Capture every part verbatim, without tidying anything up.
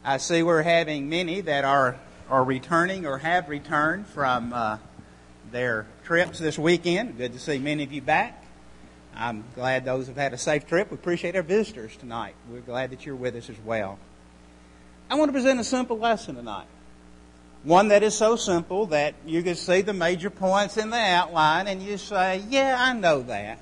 I see we're having many that are, are returning or have returned from uh, their trips this weekend. Good to see many of you back. I'm glad those have had a safe trip. We appreciate our visitors tonight. We're glad that you're with us as well. I want to present a simple lesson tonight. One that is so simple that you can see the major points in the outline and you say, yeah, I know that.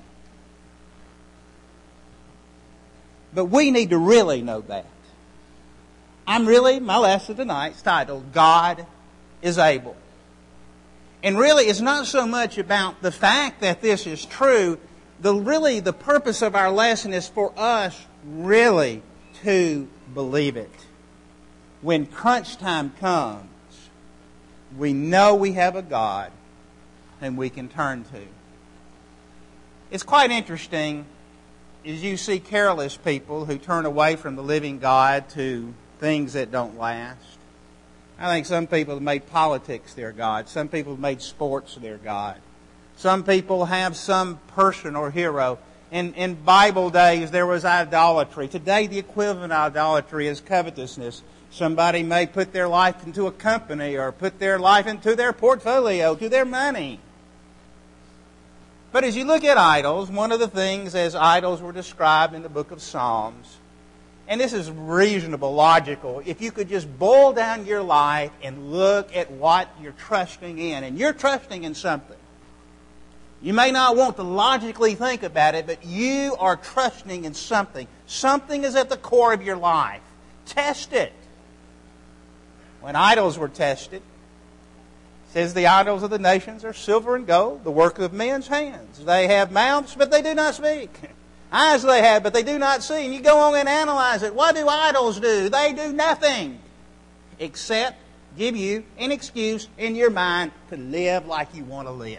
But we need to really know that. I'm really, my lesson tonight's titled, God is Able. And really, it's not so much about the fact that this is true. The really, the purpose of our lesson is for us really to believe it. When crunch time comes, we know we have a God whom we can turn to. It's quite interesting as you see careless people who turn away from the living God to things that don't last. I think some people have made politics their God. Some people have made sports their God. Some people have some person or hero. In, in Bible days, there was idolatry. Today, the equivalent of idolatry is covetousness. Somebody may put their life into a company or put their life into their portfolio, to their money. But as you look at idols, one of the things as idols were described in the book of Psalms, and this is reasonable, logical, if you could just boil down your life and look at what you're trusting in, and you're trusting in something. You may not want to logically think about it, but you are trusting in something. Something is at the core of your life. Test it. When idols were tested, it says the idols of the nations are silver and gold, the work of men's hands. They have mouths, but they do not speak. Eyes they have, but they do not see. And you go on and analyze it. What do idols do? They do nothing except give you an excuse in your mind to live like you want to live.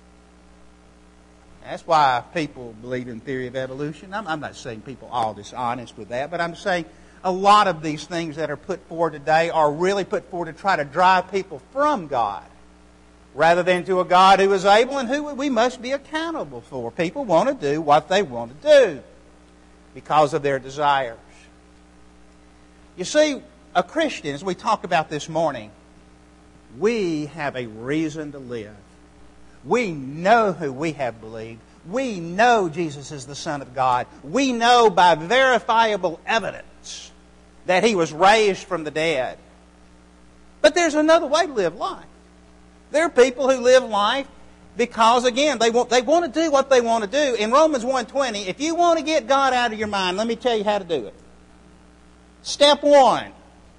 That's why people believe in theory of evolution. I'm, I'm not saying people are all dishonest with that, but I'm saying a lot of these things that are put forward today are really put forward to try to drive people from God rather than to a God who is able and who we must be accountable for. People want to do what they want to do because of their desires. You see, a Christian, as we talked about this morning, we have a reason to live. We know who we have believed. We know Jesus is the Son of God. We know by verifiable evidence that He was raised from the dead. But there's another way to live life. There are people who live life because, again, they want, they want to do what they want to do. In Romans one twenty, if you want to get God out of your mind, let me tell you how to do it. Step one,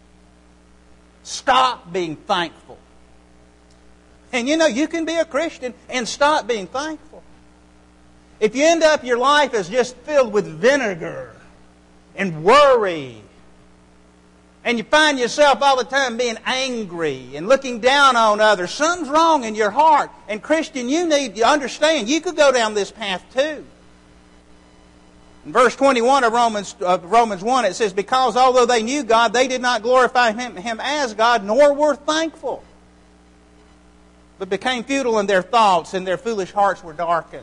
stop being thankful. And you know, you can be a Christian and stop being thankful. If you end up your life is just filled with vinegar and worry, and you find yourself all the time being angry and looking down on others, something's wrong in your heart. And Christian, you need to understand, you could go down this path too. In verse twenty-one of Romans, of Romans one, it says, because although they knew God, they did not glorify Him, him as God, nor were thankful, but became futile in their thoughts, and their foolish hearts were darkened.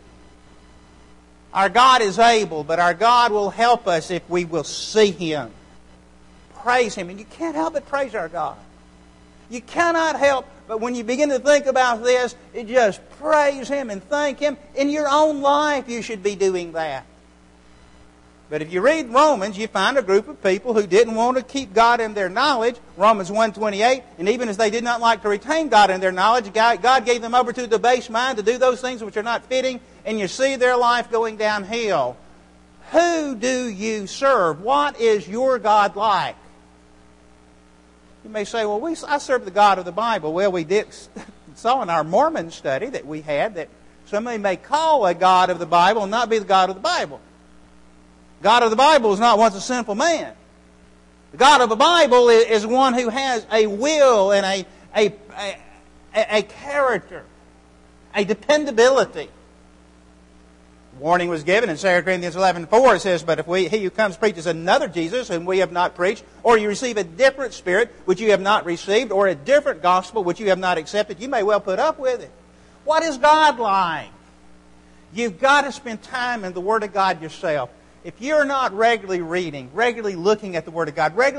Our God is able, but our God will help us if we will see Him. Praise Him. And you can't help but praise our God. You cannot help but when you begin to think about this, you just praise Him and thank Him. In your own life, you should be doing that. But if you read Romans, you find a group of people who didn't want to keep God in their knowledge. Romans one twenty-eight, and even as they did not like to retain God in their knowledge, God gave them over to the base mind to do those things which are not fitting, and you see their life going downhill. Who do you serve? What is your God like? You may say, well, we, I serve the God of the Bible. Well, we did saw in our Mormon study that we had that somebody may call a God of the Bible and not be the God of the Bible. God of the Bible is not once a sinful man. The God of the Bible is one who has a will and a, a, a, a character, a dependability. Warning was given in Second Corinthians eleven four. It says, but if we, he who comes preaches another Jesus whom we have not preached, or you receive a different spirit which you have not received, or a different gospel which you have not accepted, you may well put up with it. What is God like? You've got to spend time in the Word of God yourself. If you're not regularly reading, regularly looking at the Word of God, regularly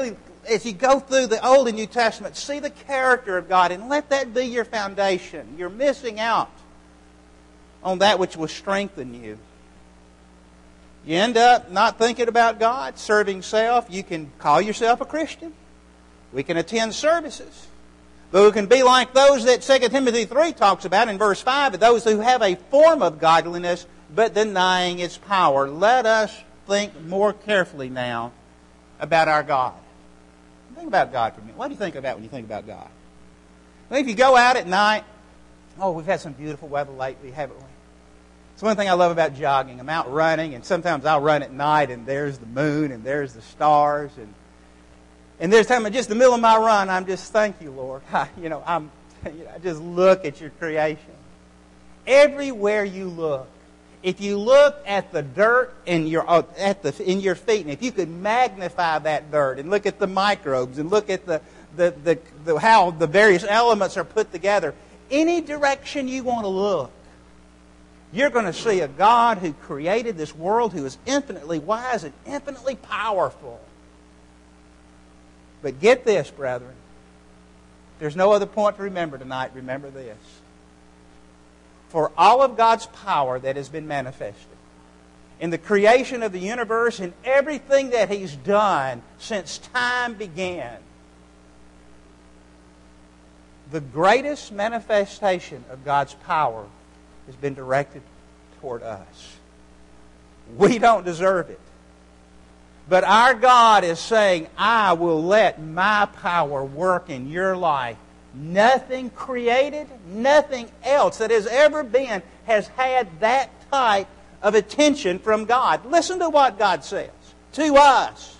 as you go through the Old and New Testament, see the character of God and let that be your foundation. You're missing out on that which will strengthen you. You end up not thinking about God, serving self. You can call yourself a Christian. We can attend services. But we can be like those that Second Timothy three talks about in verse five, those who have a form of godliness but denying its power. Let us think more carefully now about our God. Think about God for a minute. What do you think about when you think about God? Well, if you go out at night, oh, we've had some beautiful weather lately, haven't we? It's one thing I love about jogging. I'm out running, and sometimes I'll run at night, and there's the moon, and there's the stars, and and there's time in just the middle of my run, I'm just, thank you, Lord. I, you know, I'm, you know, I just look at your creation. Everywhere you look, if you look at the dirt in your at the in your feet, and if you could magnify that dirt and look at the microbes and look at the the, the, the how the various elements are put together, any direction you want to look, you're going to see a God who created this world, who is infinitely wise and infinitely powerful. But get this, brethren. There's no other point to remember tonight. Remember this. For all of God's power that has been manifested in the creation of the universe and everything that He's done since time began, the greatest manifestation of God's power has been directed toward us. We don't deserve it. But our God is saying, I will let my power work in your life. Nothing created, nothing else that has ever been has had that type of attention from God. Listen to what God says to us.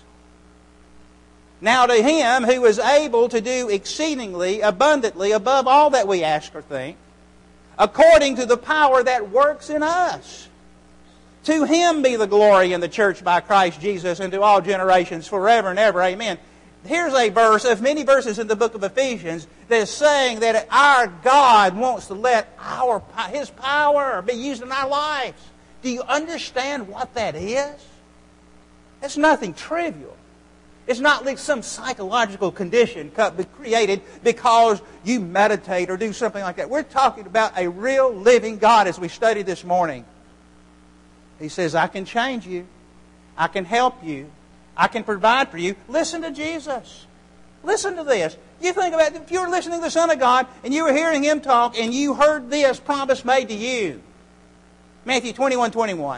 Now to Him who is able to do exceedingly abundantly above all that we ask or think, according to the power that works in us. To Him be the glory in the church by Christ Jesus and to all generations forever and ever. Amen. Here's a verse of many verses in the book of Ephesians that is saying that our God wants to let our His power be used in our lives. Do you understand what that is? It's nothing trivial. It's not like some psychological condition created because you meditate or do something like that. We're talking about a real living God as we studied this morning. He says, I can change you. I can help you. I can provide for you. Listen to Jesus. Listen to this. You think about it, if you were listening to the Son of God and you were hearing Him talk and you heard this promise made to you. Matthew twenty-one twenty-one.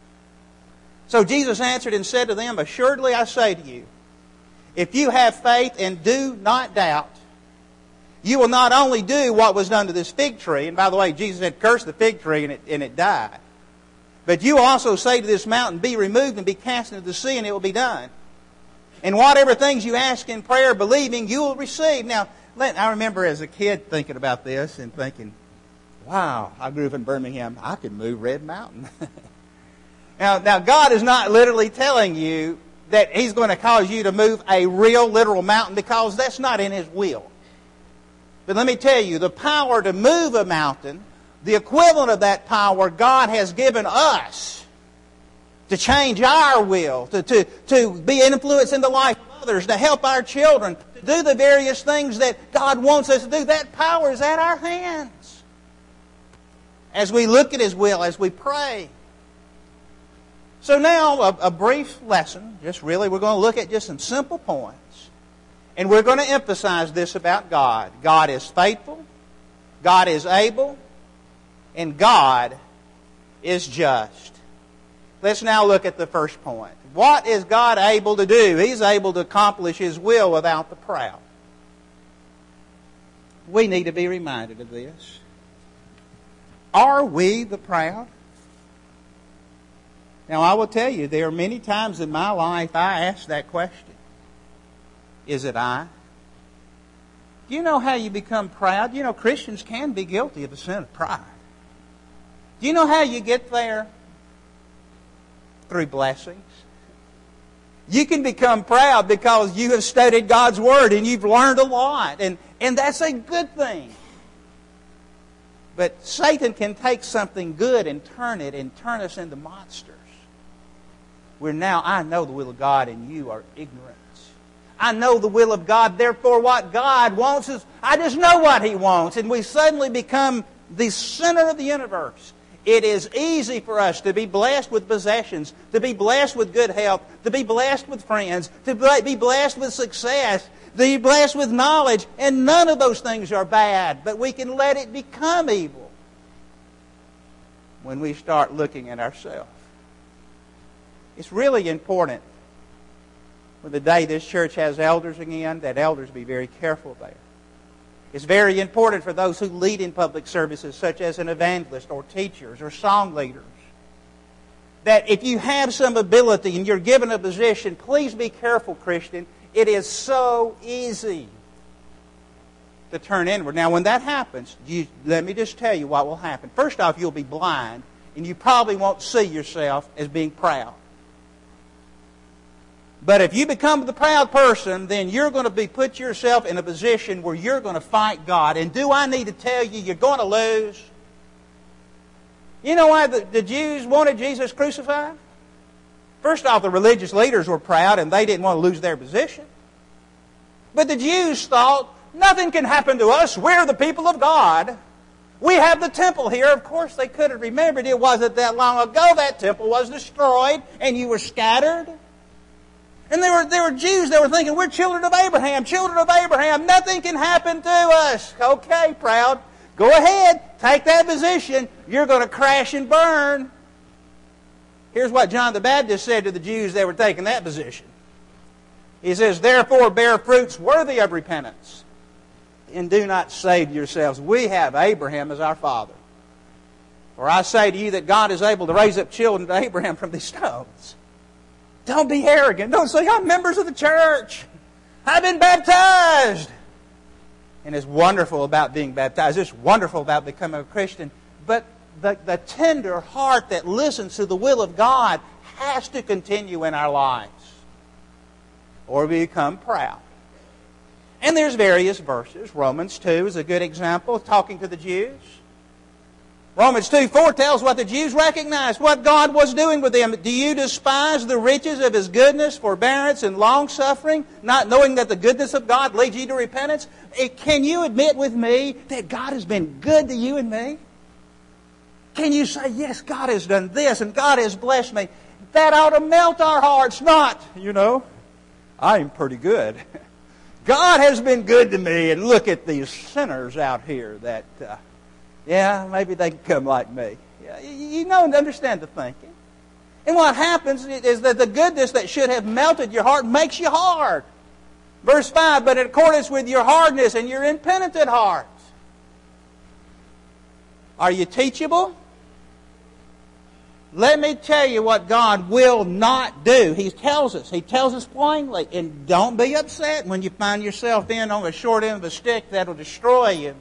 So Jesus answered and said to them, assuredly I say to you, if you have faith and do not doubt, you will not only do what was done to this fig tree, and by the way, Jesus had cursed the fig tree and it, and it died, but you also say to this mountain, be removed and be cast into the sea, and it will be done. And whatever things you ask in prayer, believing, you will receive. Now, let, I remember as a kid thinking about this and thinking, wow, I grew up in Birmingham. I could move Red Mountain. now, now, God is not literally telling you that He's going to cause you to move a real, literal mountain, because that's not in His will. But let me tell you, the power to move a mountain, the equivalent of that power God has given us to change our will, to, to, to be an influence in the life of others, to help our children, to do the various things that God wants us to do. That power is at our hands. As we look at His will, as we pray. So now, a, a brief lesson. Just really, we're going to look at just some simple points. And we're going to emphasize this about God. God is faithful. God is able. And God is just. Let's now look at the first point. What is God able to do? He's able to accomplish His will without the proud. We need to be reminded of this. Are we the proud? Now, I will tell you, there are many times in my life I ask that question. Is it I? Do you know how you become proud? You know, Christians can be guilty of the sin of pride. Do you know how you get there? Through blessings. You can become proud because you have studied God's Word and you've learned a lot. And, and that's a good thing. But Satan can take something good and turn it and turn us into monsters. Where now I know the will of God and you are ignorant. I know the will of God, therefore what God wants is, I just know what He wants. And we suddenly become the center of the universe. It is easy for us to be blessed with possessions, to be blessed with good health, to be blessed with friends, to be blessed with success, to be blessed with knowledge, and none of those things are bad, but we can let it become evil when we start looking at ourselves. It's really important when the day this church has elders again, that elders be very careful there. It's very important for those who lead in public services, such as an evangelist or teachers or song leaders, that if you have some ability and you're given a position, please be careful, Christian. It is so easy to turn inward. Now, when that happens, you, let me just tell you what will happen. First off, you'll be blind, and you probably won't see yourself as being proud. But if you become the proud person, then you're going to be put yourself in a position where you're going to fight God. And do I need to tell you, you're going to lose? You know why the, the Jews wanted Jesus crucified? First off, the religious leaders were proud and they didn't want to lose their position. But the Jews thought, nothing can happen to us. We're the people of God. We have the temple here. Of course, they could have remembered it wasn't that long ago that temple was destroyed and you were scattered. And there were, there were Jews that were thinking, we're children of Abraham, children of Abraham. Nothing can happen to us. Okay, proud. Go ahead. Take that position. You're going to crash and burn. Here's what John the Baptist said to the Jews that were taking that position. He says, therefore bear fruits worthy of repentance. And do not say to yourselves, we have Abraham as our father. For I say to you that God is able to raise up children to Abraham from these stones. Don't be arrogant. Don't say, I'm members of the church. I've been baptized. And it's wonderful about being baptized. It's wonderful about becoming a Christian. But the, the tender heart that listens to the will of God has to continue in our lives, or we become proud. And there's various verses. Romans two is a good example, talking to the Jews. Romans two four tells what the Jews recognized, what God was doing with them. Do you despise the riches of His goodness, forbearance, and long-suffering, not knowing that the goodness of God leads you to repentance? Can you admit with me that God has been good to you and me? Can you say, yes, God has done this and God has blessed me? That ought to melt our hearts, not, you know, I'm pretty good. God has been good to me, and look at these sinners out here that... Uh, Yeah, maybe they can come like me. You know and understand the thinking. And what happens is that the goodness that should have melted your heart makes you hard. Verse five, but in accordance with your hardness and your impenitent hearts. Are you teachable? Let me tell you what God will not do. He tells us. He tells us plainly. And don't be upset when you find yourself in on a short end of a stick that'll destroy you.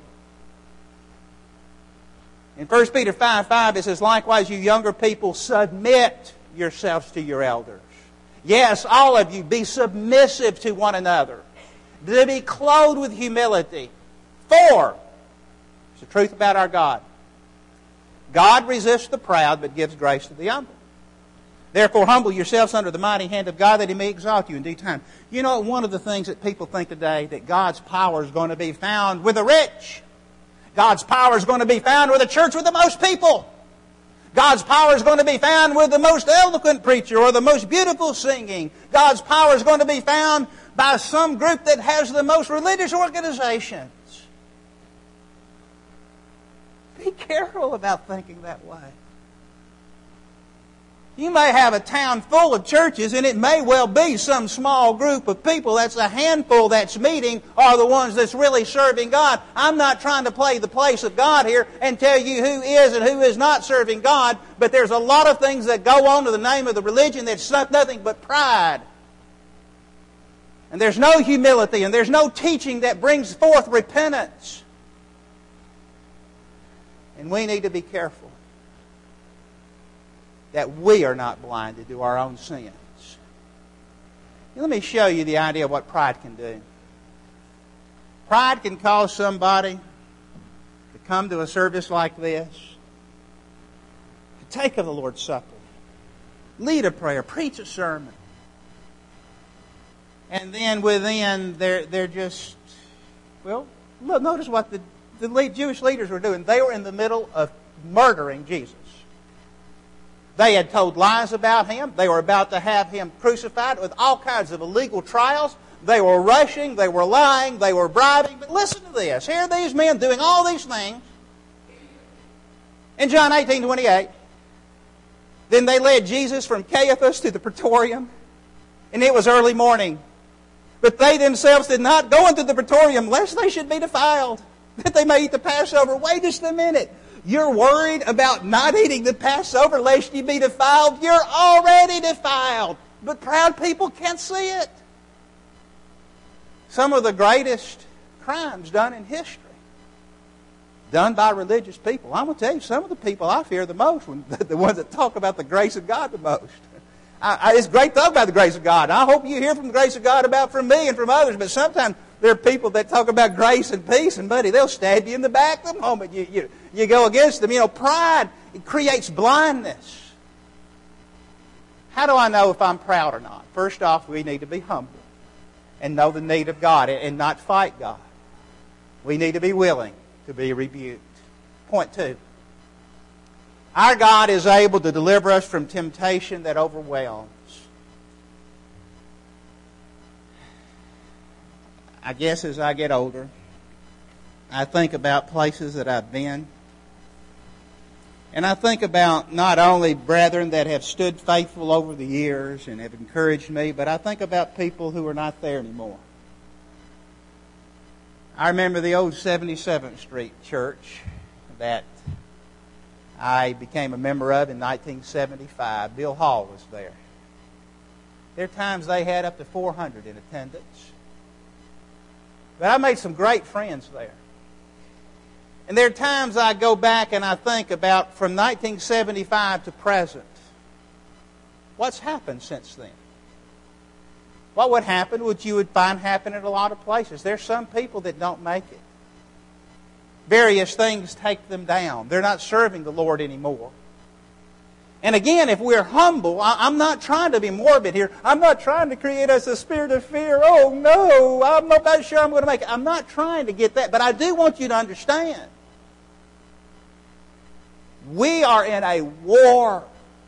In First Peter five five, it says, likewise, you younger people, submit yourselves to your elders. Yes, all of you, be submissive to one another. To be clothed with humility. For, it's the truth about our God. God resists the proud, but gives grace to the humble. Therefore, humble yourselves under the mighty hand of God, that He may exalt you in due time. You know, one of the things that people think today, that God's power is going to be found with the rich. God's power is going to be found with a church with the most people. God's power is going to be found with the most eloquent preacher or the most beautiful singing. God's power is going to be found by some group that has the most religious organizations. Be careful about thinking that way. You may have a town full of churches, and it may well be some small group of people. That's a handful that's meeting are the ones that's really serving God. I'm not trying to play the place of God here and tell you who is and who is not serving God, but there's a lot of things that go on to the name of the religion that's nothing but pride. And there's no humility, and there's no teaching that brings forth repentance. And we need to be careful that we are not blinded to our own sins. Let me show you the idea of what pride can do. Pride can cause somebody to come to a service like this, to take of the Lord's Supper, lead a prayer, preach a sermon, And then within, they're, they're just, well, look, notice what the, the lead Jewish leaders were doing. They were in the middle of murdering Jesus. They had told lies about Him. They were about to have Him crucified with all kinds of illegal trials. They were rushing. They were lying. They were bribing. But listen to this. Here are these men doing all these things. In John eighteen twenty-eight, then they led Jesus from Caiaphas to the praetorium, and it was early morning. But they themselves did not go into the praetorium, lest they should be defiled, that they may eat the Passover. Wait just a minute. You're worried about not eating the Passover lest you be defiled? You're already defiled. But proud people can't see it. Some of the greatest crimes done in history, done by religious people. I'm going to tell you, some of the people I fear the most, when the ones that talk about the grace of God the most. I, I, it's great to talk about the grace of God. I hope you hear from the grace of God about from me and from others, but sometimes there are people that talk about grace and peace, and buddy, they'll stab you in the back the moment you, you, you go against them. You know, pride, it creates blindness. How do I know if I'm proud or not? First off, we need to be humble and know the need of God and not fight God. We need to be willing to be rebuked. Point two. Our God is able to deliver us from temptation that overwhelms. I guess as I get older, I think about places that I've been. And I think about not only brethren that have stood faithful over the years and have encouraged me, but I think about people who are not there anymore. I remember the old seventy-seventh Street Church that I became a member of in nineteen seventy-five. Bill Hall was there. There are times they had up to four hundred in attendance. But I made some great friends there. And there are times I go back and I think about from nineteen seventy-five to present. What's happened since then? What would happen, which you would find happen in a lot of places. There's some people that don't make it. Various things take them down. They're not serving the Lord anymore. And again, if we're humble, I'm not trying to be morbid here. I'm not trying to create us a spirit of fear. Oh no, I'm not that sure I'm going to make it. I'm not trying to get that. But I do want you to understand. We are in a war.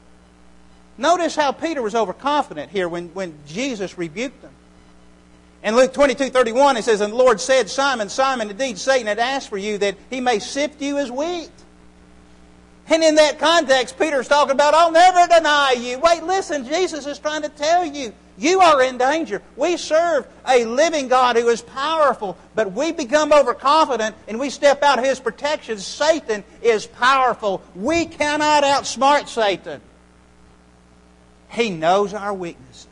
Notice how Peter was overconfident here when, when Jesus rebuked him. In Luke twenty-two thirty-one, it says, "And the Lord said, Simon, Simon, indeed Satan had asked for you that he may sift you as wheat." And in that context, Peter's talking about, "I'll never deny you." Wait, listen, Jesus is trying to tell you, you are in danger. We serve a living God who is powerful, but we become overconfident and we step out of His protection. Satan is powerful. We cannot outsmart Satan. He knows our weaknesses.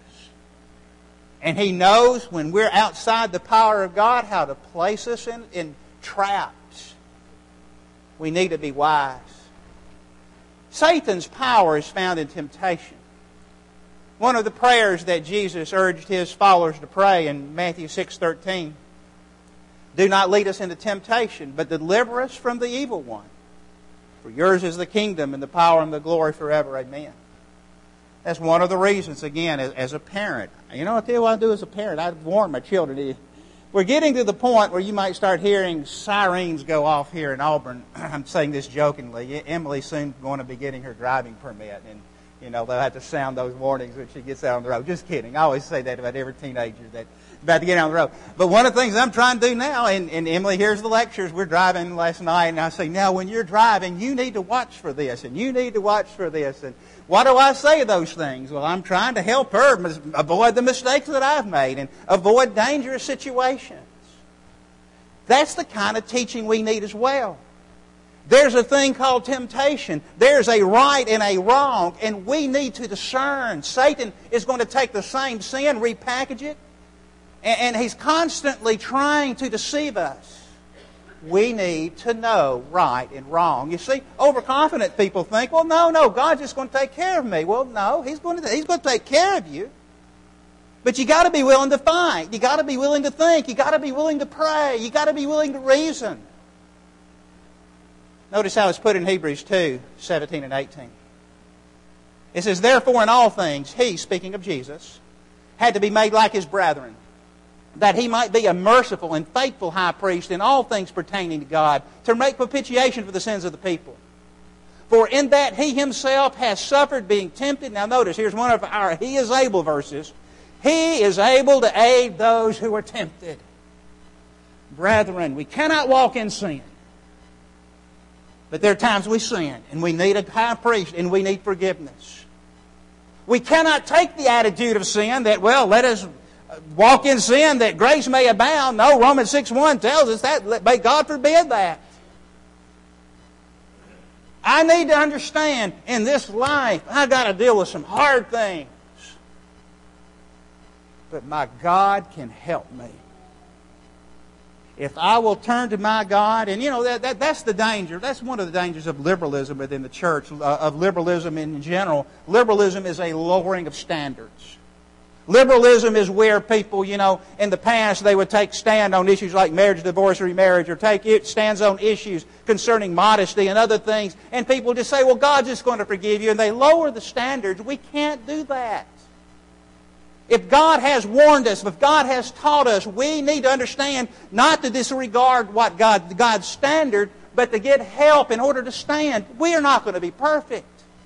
And He knows when we're outside the power of God how to place us in, in traps. We need to be wise. Satan's power is found in temptation. One of the prayers that Jesus urged His followers to pray in Matthew six thirteen, "Do not lead us into temptation, but deliver us from the evil one. For yours is the kingdom and the power and the glory forever. Amen." That's one of the reasons, again, as, as a parent. You know, I'll tell you what I do as a parent. I warn my children. We're getting to the point where you might start hearing sirens go off here in Auburn. I'm saying this jokingly. Emily's soon going to be getting her driving permit. And, you know, they'll have to sound those warnings when she gets out on the road. Just kidding. I always say that about every teenager that's about to get on the road. But one of the things I'm trying to do now, and, and Emily hears the lectures. We're driving last night, and I say, now, when you're driving, you need to watch for this, and you need to watch for this. And what do I say those things? Well, I'm trying to help her avoid the mistakes that I've made and avoid dangerous situations. That's the kind of teaching we need as well. There's a thing called temptation. There's a right and a wrong, and we need to discern. Satan is going to take the same sin, repackage it, and he's constantly trying to deceive us. We need to know right and wrong. You see, overconfident people think, well, no, no, God's just going to take care of me. Well, no, He's going to, he's going to take care of you. But you got to be willing to fight. You got to be willing to think. You got to be willing to pray. You got to be willing to reason. Notice how it's put in Hebrews two, seventeen and eighteen. It says, "Therefore in all things, He," speaking of Jesus, had to be made like his brethren, that he might be a merciful and faithful high priest in all things pertaining to God, to make propitiation for the sins of the people. For in that he himself has suffered being tempted. Now notice, here's one of our he is able verses. He is able to aid those who are tempted. Brethren, we cannot walk in sin. But there are times we sin, and we need a high priest, and we need forgiveness. We cannot take the attitude of sin that, well, let us walk in sin that grace may abound. No, Romans six one tells us that. May God forbid that. I need to understand in this life, I've got to deal with some hard things. But my God can help me. If I will turn to my God, and you know, that, that that's the danger. That's one of the dangers of liberalism within the church, uh, of liberalism in general. Liberalism is a lowering of standards. Liberalism is where people, you know, in the past they would take stand on issues like marriage, divorce, remarriage, or take stands on issues concerning modesty and other things, and people just say, well, God's just going to forgive you, and they lower the standards. We can't do that. If God has warned us, if God has taught us, we need to understand not to disregard what God, God's standard, but to get help in order to stand. We are not going to be perfect.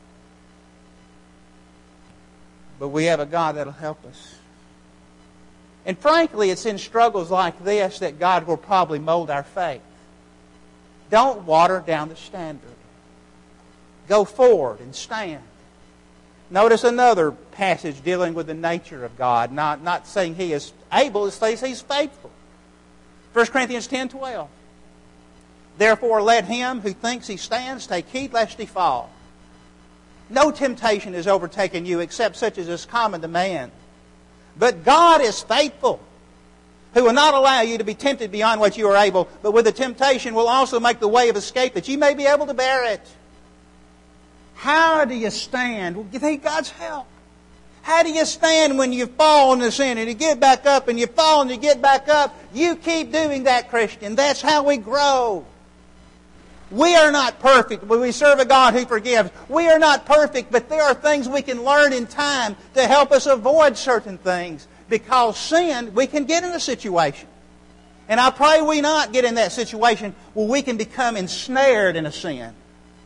But we have a God that will help us. And frankly, it's in struggles like this that God will probably mold our faith. Don't water down the standard. Go forward and stand. Notice another passage dealing with the nature of God. Not, not saying He is able, it says He's faithful. First Corinthians ten twelve. Therefore let him who thinks he stands take heed lest he fall. No temptation has overtaken you except such as is common to man. But God is faithful, who will not allow you to be tempted beyond what you are able, but with the temptation will also make the way of escape that you may be able to bear it. How do you stand? Well, you need God's help. How do you stand when you fall into sin and you get back up and you fall and you get back up? You keep doing that, Christian. That's how we grow. We are not perfect, but we serve a God who forgives. We are not perfect, but there are things we can learn in time to help us avoid certain things. Because sin, we can get in a situation. And I pray we not get in that situation where we can become ensnared in a sin.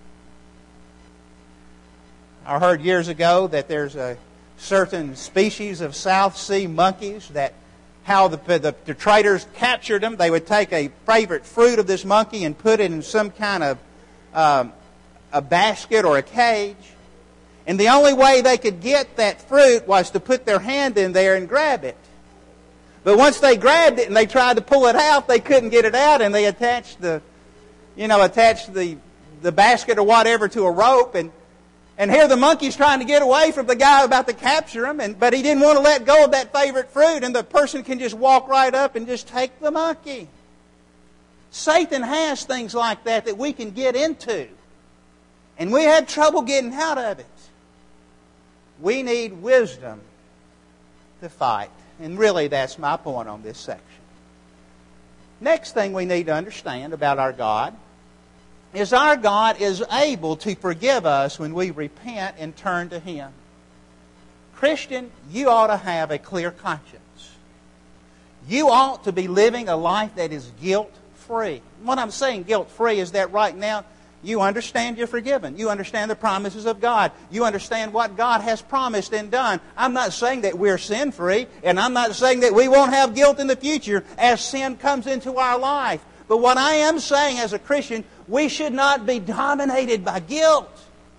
I heard years ago that there's a certain species of South Sea monkeys that how the, the, the traders captured them. They would take a favorite fruit of this monkey and put it in some kind of um, a basket or a cage. And the only way they could get that fruit was to put their hand in there and grab it. But once they grabbed it and they tried to pull it out, they couldn't get it out, and they attached the, you know, attached the, the basket or whatever to a rope. And And here the monkey's trying to get away from the guy about to capture him, and, but he didn't want to let go of that favorite fruit, and the person can just walk right up and just take the monkey. Satan has things like that that we can get into, and we had trouble getting out of it. We need wisdom to fight, and really that's my point on this section. Next thing we need to understand about our God is our God is able to forgive us when we repent and turn to Him. Christian, you ought to have a clear conscience. You ought to be living a life that is guilt-free. What I'm saying guilt-free is that right now you understand you're forgiven. You understand the promises of God. You understand what God has promised and done. I'm not saying that we're sin-free, and I'm not saying that we won't have guilt in the future as sin comes into our life. But what I am saying as a Christian, we should not be dominated by guilt.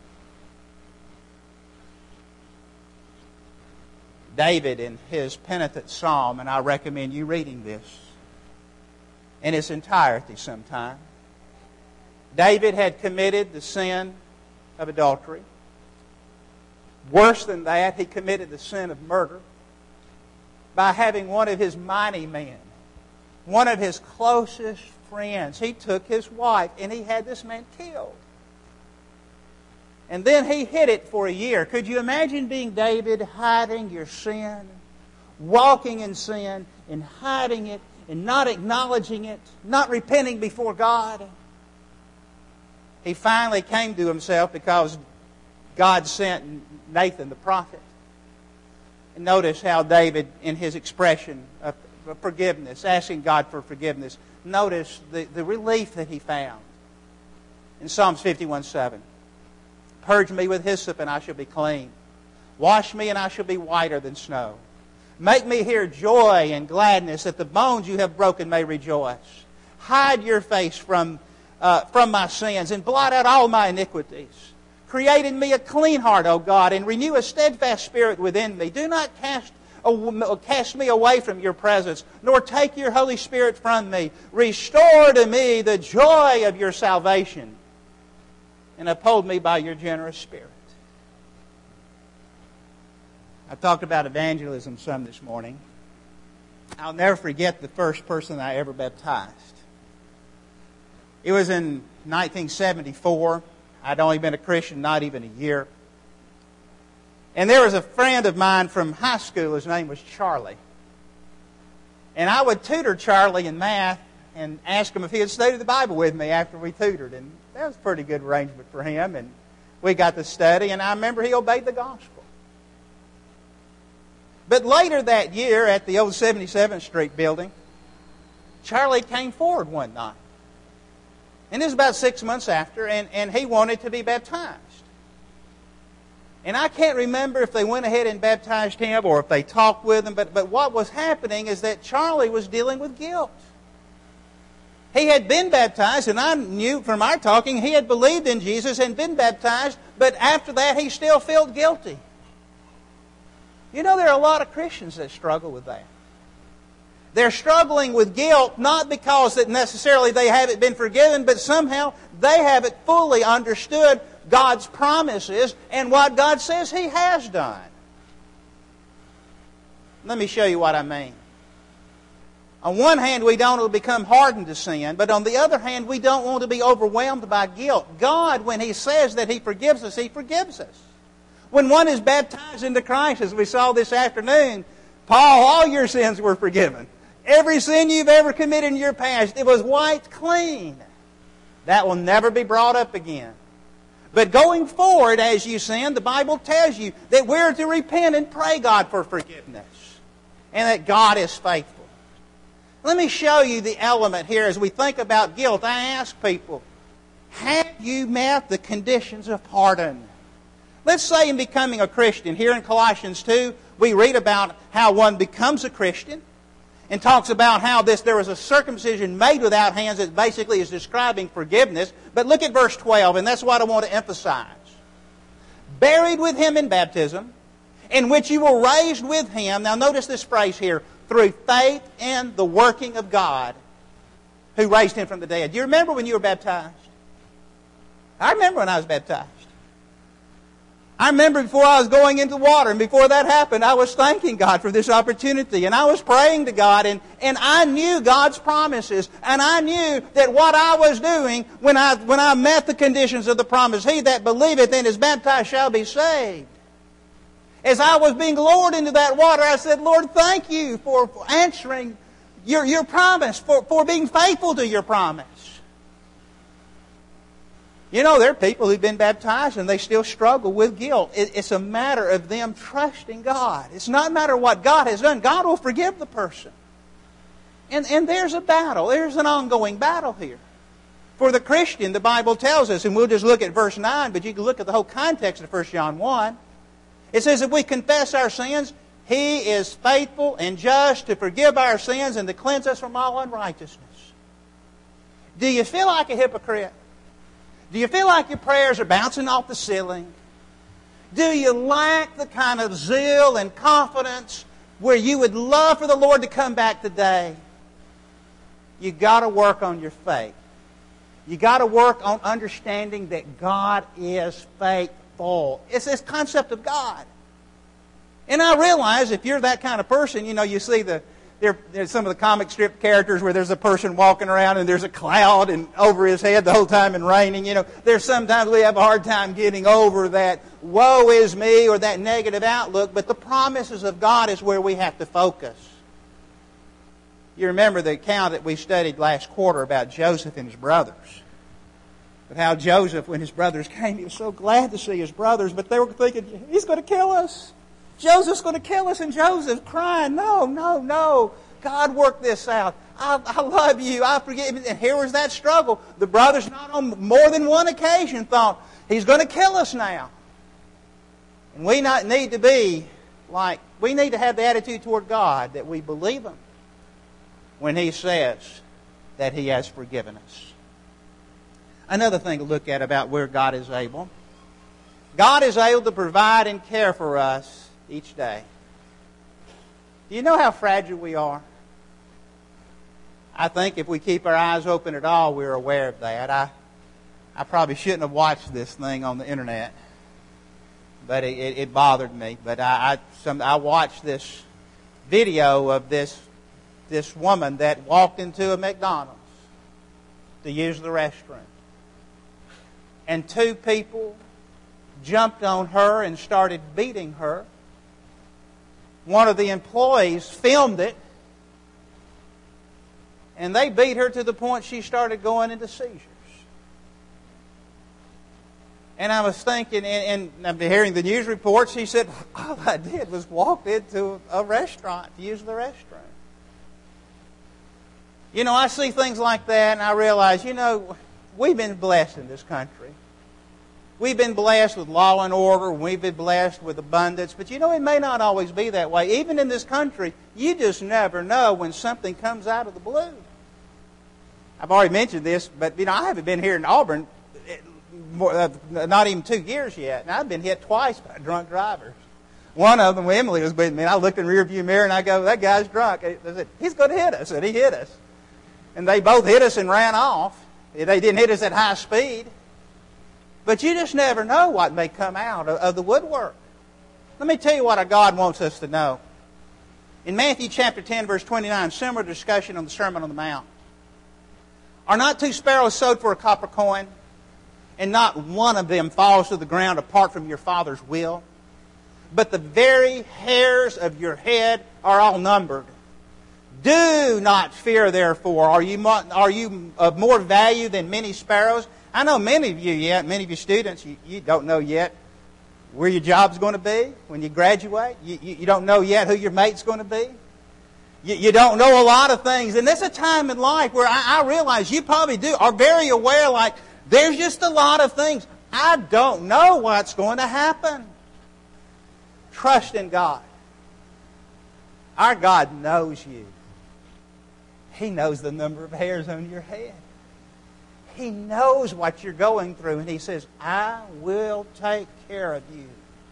David in his penitent psalm, and I recommend you reading this in its entirety sometime. David had committed the sin of adultery. Worse than that, he committed the sin of murder by having one of his mighty men, one of his closest friends, he took his wife and he had this man killed. And then he hid it for a year. Could you imagine being David, hiding your sin, walking in sin and hiding it and not acknowledging it, not repenting before God? He finally came to himself because God sent Nathan the prophet. notice how David, in his expression of forgiveness, asking God for forgiveness, notice the, the relief that he found. In Psalms fifty-one seven, purge me with hyssop and I shall be clean. Wash me and I shall be whiter than snow. Make me hear joy and gladness, that the bones you have broken may rejoice. Hide your face from, uh, from my sins and blot out all my iniquities. Create in me a clean heart, O God, and renew a steadfast spirit within me. Do not cast, uh, cast me away from your presence, nor take your Holy Spirit from me. Restore to me the joy of your salvation, and uphold me by your generous spirit. I talked about evangelism some this morning. I'll never forget the first person I ever baptized. It was in nineteen seventy-four. I'd only been a Christian not even a year. And there was a friend of mine from high school. His name was Charlie. And I would tutor Charlie in math and ask him if he had studied the Bible with me after we tutored. And that was a pretty good arrangement for him. And we got to study, and I remember he obeyed the gospel. But later that year at the old seventy-seventh Street building, Charlie came forward one night. And this was about six months after, and, and he wanted to be baptized. And I can't remember if they went ahead and baptized him or if they talked with him, but, but what was happening is that Charlie was dealing with guilt. He had been baptized, and I knew from our talking he had believed in Jesus and been baptized, but after that he still felt guilty. You know, there are a lot of Christians that struggle with that. They're struggling with guilt not because that necessarily they haven't been forgiven, but somehow they haven't fully understood God's promises and what God says He has done. Let me show you what I mean. On one hand, we don't want to become hardened to sin, but on the other hand, we don't want to be overwhelmed by guilt. God, when He says that He forgives us, He forgives us. When one is baptized into Christ, as we saw this afternoon, Paul, all your sins were forgiven. Every sin you've ever committed in your past, it was wiped clean. That will never be brought up again. But going forward, as you sin, the Bible tells you that we're to repent and pray God for forgiveness, and that God is faithful. Let me show you the element here as we think about guilt. I ask people, have you met the conditions of pardon? Let's say in becoming a Christian, here in Colossians two, we read about how one becomes a Christian and talks about how this there was a circumcision made without hands that basically is describing forgiveness. But look at verse twelve, and that's what I want to emphasize. Buried with Him in baptism, in which you were raised with Him. Now notice this phrase here, through faith in the working of God who raised Him from the dead. Do you remember when you were baptized? I remember when I was baptized. I remember before I was going into the water, and before that happened, I was thanking God for this opportunity, and I was praying to God, and, and I knew God's promises, and I knew that what I was doing when I, when I met the conditions of the promise, he that believeth and is baptized shall be saved. As I was being lowered into that water, I said, Lord, thank you for answering your, your promise, for, for being faithful to your promise. You know, there are people who've been baptized and they still struggle with guilt. It's a matter of them trusting God. It's not a matter of what God has done. God will forgive the person. And, and there's a battle. There's an ongoing battle here. For the Christian, the Bible tells us, and we'll just look at verse nine, but you can look at the whole context of First John one. It says, if we confess our sins, He is faithful and just to forgive our sins and to cleanse us from all unrighteousness. Do you feel like a hypocrite? Do you feel like your prayers are bouncing off the ceiling? Do you lack the kind of zeal and confidence where you would love for the Lord to come back today? You've got to work on your faith. You've got to work on understanding that God is faithful. It's this concept of God. And I realize if you're that kind of person, you know, you see the There, there's some of the comic strip characters where there's a person walking around and there's a cloud and over his head the whole time and raining. You know, there's sometimes we have a hard time getting over that woe is me or that negative outlook, but the promises of God is where we have to focus. You remember the account that we studied last quarter about Joseph and his brothers. But how Joseph, when his brothers came, he was so glad to see his brothers, but they were thinking, he's going to kill us. Joseph's going to kill us. And Joseph's crying, no, no, no. God worked this out. I, I love you. I forgive you. And here was that struggle. The brothers, not on more than one occasion, thought, he's going to kill us now. And we not need to be like, we need to have the attitude toward God that we believe Him when He says that He has forgiven us. Another thing to look at about where God is able. God is able to provide and care for us each day. Do you know how fragile we are? I think if we keep our eyes open at all, we're aware of that. I, I probably shouldn't have watched this thing on the internet, but it, it, it bothered me. But I, I, some, I watched this video of this, this woman that walked into a McDonald's to use the restroom. And two people jumped on her and started beating her. One of the employees filmed it, and they beat her to the point she started going into seizures. And I was thinking, and, and I'm hearing the news reports, she said, all I did was walk into a restaurant to use the restroom. You know, I see things like that, and I realize, you know, we've been blessed in this country. We've been blessed with law and order. We've been blessed with abundance. But you know, it may not always be that way. Even in this country, you just never know when something comes out of the blue. I've already mentioned this, but you know, I haven't been here in Auburn more, uh, not even two years yet. And I've been hit twice by drunk drivers. One of them, when Emily was with me, and I looked in the rearview mirror and I go, that guy's drunk. I said, he's going to hit us. And he hit us. And they both hit us and ran off. They didn't hit us at high speed. But you just never know what may come out of, of the woodwork. Let me tell you what our God wants us to know. In Matthew chapter ten, verse twenty-nine, similar discussion on the Sermon on the Mount. Are not two sparrows sowed for a copper coin, and not one of them falls to the ground apart from your Father's will? But the very hairs of your head are all numbered. Do not fear, therefore. Are you, are you of more value than many sparrows? I know many of you yet, many of you students, you, you don't know yet where your job's going to be when you graduate. You, you, you don't know yet who your mate's going to be. You, you don't know a lot of things. And there's a time in life where I, I realize you probably do, are very aware, like, there's just a lot of things. I don't know what's going to happen. Trust in God. Our God knows you. He knows the number of hairs on your head. He knows what you're going through, and He says, I will take care of you.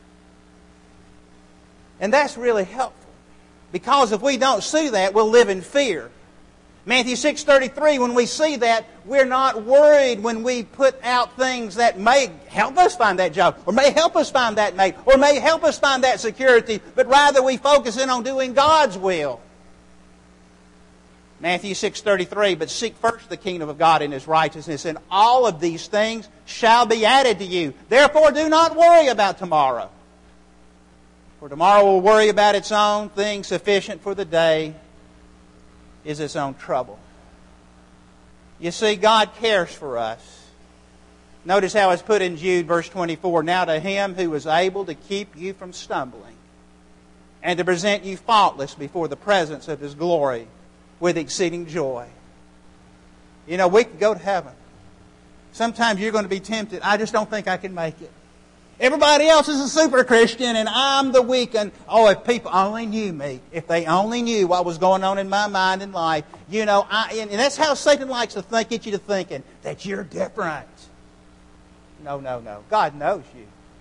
And that's really helpful, because if we don't see that, we'll live in fear. Matthew six thirty-three, when we see that, we're not worried when we put out things that may help us find that job, or may help us find that mate, or may help us find that security, but rather we focus in on doing God's will. Matthew six thirty-three, but seek first the kingdom of God and His righteousness, and all of these things shall be added to you. Therefore do not worry about tomorrow. For tomorrow will worry about its own things. Sufficient for the day is its own trouble. You see, God cares for us. Notice how it's put in Jude, verse twenty-four. Now to Him who is able to keep you from stumbling, and to present you faultless before the presence of His glory with exceeding joy. You know, we could go to heaven. Sometimes you're going to be tempted. I just don't think I can make it. Everybody else is a super Christian and I'm the weak one. Oh, if people only knew me. If they only knew what was going on in my mind and life. You know, I, and that's how Satan likes to think, get you to thinking that you're different. No, no, no. God knows you.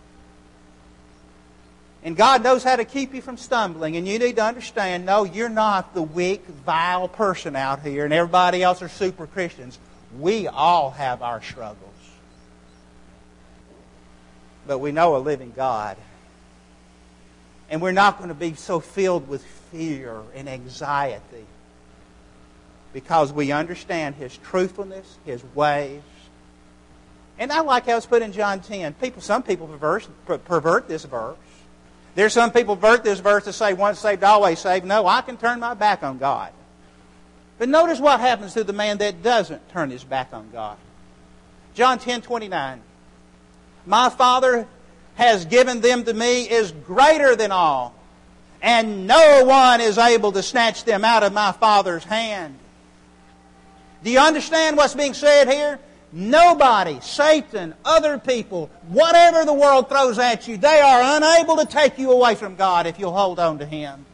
And God knows how to keep you from stumbling. And you need to understand, no, you're not the weak, vile person out here and everybody else are super Christians. We all have our struggles. But we know a living God. And we're not going to be so filled with fear and anxiety, because we understand His truthfulness, His ways. And I like how it's put in John ten. People, some people perverse, pervert this verse. There's some people pervert this verse to say, once saved, always saved. No, I can turn my back on God. But notice what happens to the man that doesn't turn his back on God. John ten twenty-nine. My Father has given them to me is greater than all. and no one is able to snatch them out of my Father's hand. Do you understand what's being said here? Nobody, Satan, other people, whatever the world throws at you, they are unable to take you away from God if you'll hold on to Him.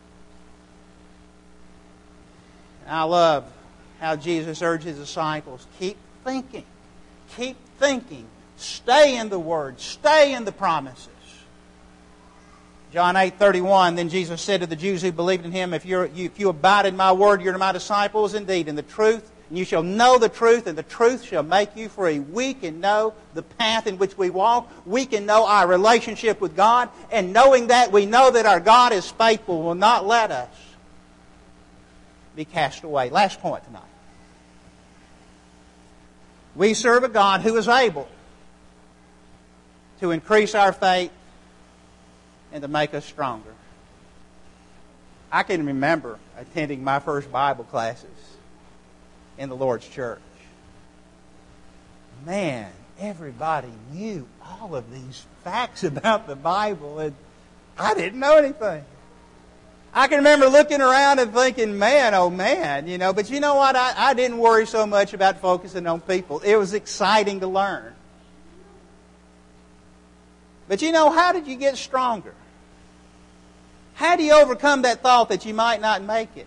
I love how Jesus urged His disciples, keep thinking, keep thinking, stay in the Word, stay in the promises. John eight thirty-one, then Jesus said to the Jews who believed in Him, if, you're, if you abide in my Word, you're my disciples indeed, in the truth, and you shall know the truth, and the truth shall make you free. We can know the path in which we walk. We can know our relationship with God, and knowing that, we know that our God is faithful, will not let us be cast away. Last point tonight. We serve a God who is able to increase our faith and to make us stronger. I can remember attending my first Bible classes in the Lord's church. Man, everybody knew all of these facts about the Bible, and I didn't know anything. I can remember looking around and thinking, man, oh man, you know, but you know what? I, I didn't worry so much about focusing on people. It was exciting to learn. But you know, how did you get stronger? How do you overcome that thought that you might not make it?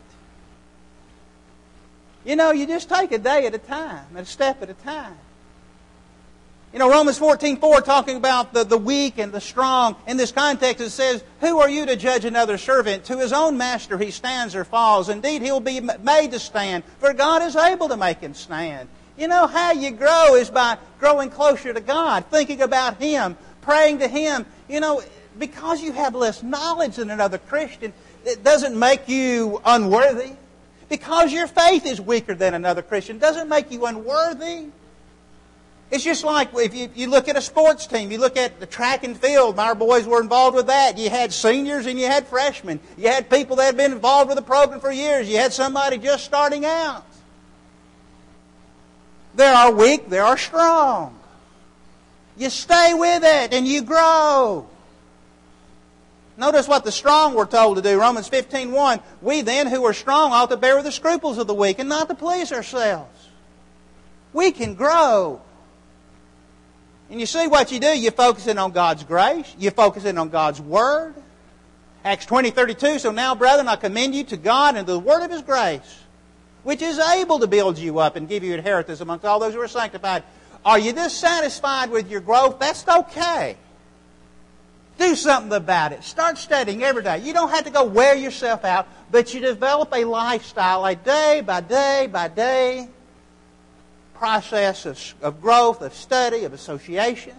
You know, you just take a day at a time, a step at a time. You know, Romans fourteen four, talking about the, the weak and the strong. In this context, it says, who are you to judge another servant? To his own master he stands or falls. Indeed, he'll be made to stand, for God is able to make him stand. You know, how you grow is by growing closer to God, thinking about Him, praying to Him. You know, because you have less knowledge than another Christian, it doesn't make you unworthy. Because your faith is weaker than another Christian doesn't make you unworthy. It's just like if you, you look at a sports team, you look at the track and field. Our boys were involved with that. You had seniors and you had freshmen. You had people that had been involved with the program for years. You had somebody just starting out. There are weak, there are strong. You stay with it and you grow. Notice what the strong were told to do. Romans fifteen one. We then who are strong ought to bear with the scruples of the weak and not to please ourselves. We can grow. And you see what you do. You're focusing on God's grace. You're focusing on God's Word. Acts twenty thirty-two. So now, brethren, I commend you to God and to the Word of His grace, which is able to build you up and give you inheritance amongst all those who are sanctified. Are you dissatisfied with your growth? That's okay. Do something about it. Start studying every day. You don't have to go wear yourself out, but you develop a lifestyle, a day by day by day process of, of growth, of study, of associations.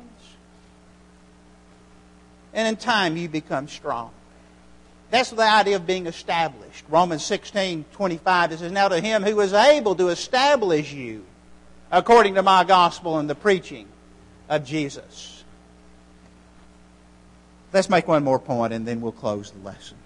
And in time you become strong. That's the idea of being established. Romans sixteen twenty-five, it says, now to Him who is able to establish you according to my gospel and the preaching of Jesus. Let's make one more point and then we'll close the lesson.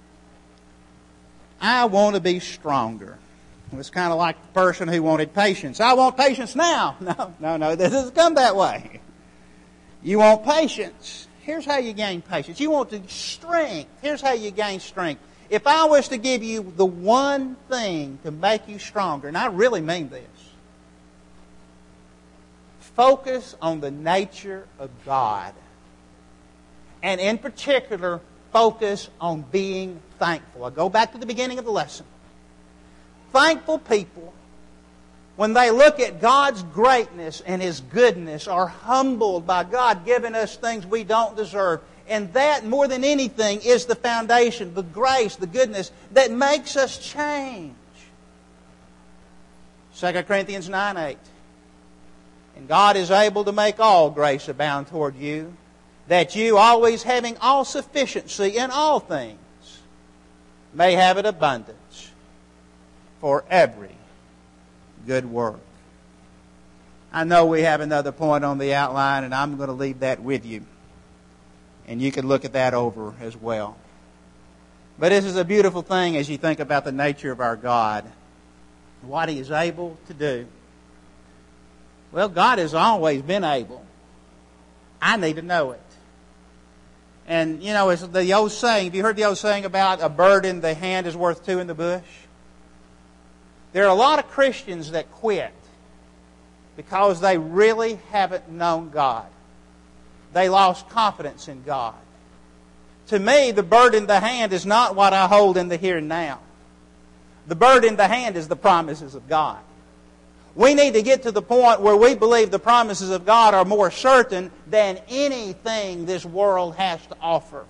I want to be stronger. It's kind of like the person who wanted patience. I want patience now. No, no, no. It doesn't come that way. You want patience. Here's how you gain patience. You want to strength. Here's how you gain strength. If I was to give you the one thing to make you stronger, and I really mean this, focus on the nature of God. And in particular, focus on being thankful. I'll go back to the beginning of the lesson. Thankful people, when they look at God's greatness and His goodness, are humbled by God giving us things we don't deserve. And that, more than anything, is the foundation, the grace, the goodness that makes us change. Second Corinthians nine eight. And God is able to make all grace abound toward you, that you, always having all sufficiency in all things, may have it abundance for every good work. I know we have another point on the outline, and I'm going to leave that with you. And you can look at that over as well. But this is a beautiful thing as you think about the nature of our God, what He is able to do. Well, God has always been able. I need to know it. And, you know, it's the old saying, have you heard the old saying about a bird in the hand is worth two in the bush? There are a lot of Christians that quit because they really haven't known God. They lost confidence in God. To me, the bird in the hand is not what I hold in the here and now. The bird in the hand is the promises of God. We need to get to the point where we believe the promises of God are more certain than anything this world has to offer.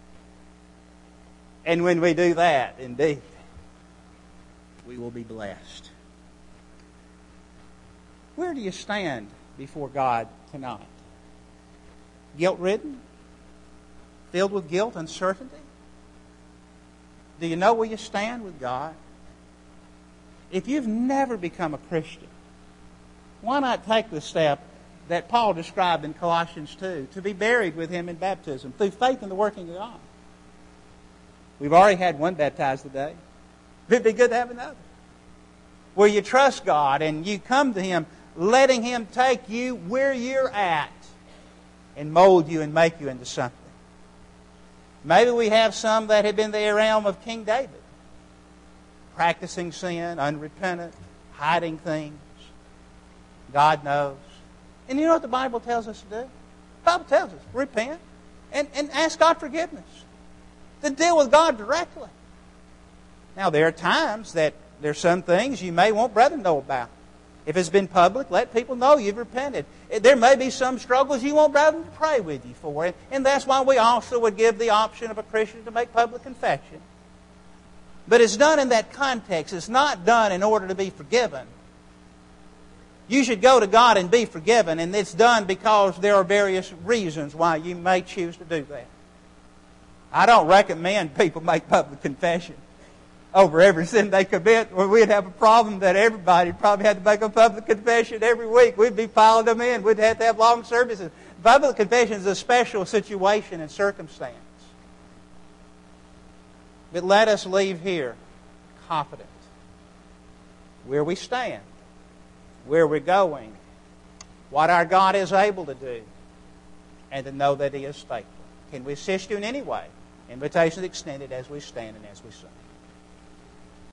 And when we do that, indeed, we will be blessed. Where do you stand before God tonight? Guilt-ridden? Filled with guilt, uncertainty? Do you know where you stand with God? If you've never become a Christian, why not take the step that Paul described in Colossians two, to be buried with Him in baptism, through faith in the working of God? We've already had one baptized today. It'd be good to have another. Where you trust God and you come to Him, letting Him take you where you're at and mold you and make you into something. Maybe we have some that have been the realm of King David. Practicing sin, unrepentant, hiding things. God knows. And you know what the Bible tells us to do? The Bible tells us, repent and, and ask God forgiveness. To deal with God directly. Now, there are times that there's some things you may want brethren to know about. If it's been public, let people know you've repented. There may be some struggles you want brethren to pray with you for. And, and that's why we also would give the option of a Christian to make public confession. But it's done in that context. It's not done in order to be forgiven. You should go to God and be forgiven, and it's done because there are various reasons why you may choose to do that. I don't recommend people make public confession over every sin they commit, or we'd have a problem that everybody probably had to make a public confession every week. We'd be piling them in. We'd have to have long services. Public confession is a special situation and circumstance. But let us leave here confident where we stand, where we're going, what our God is able to do, and to know that He is faithful. Can we assist you in any way? Invitation extended as we stand and as we sing.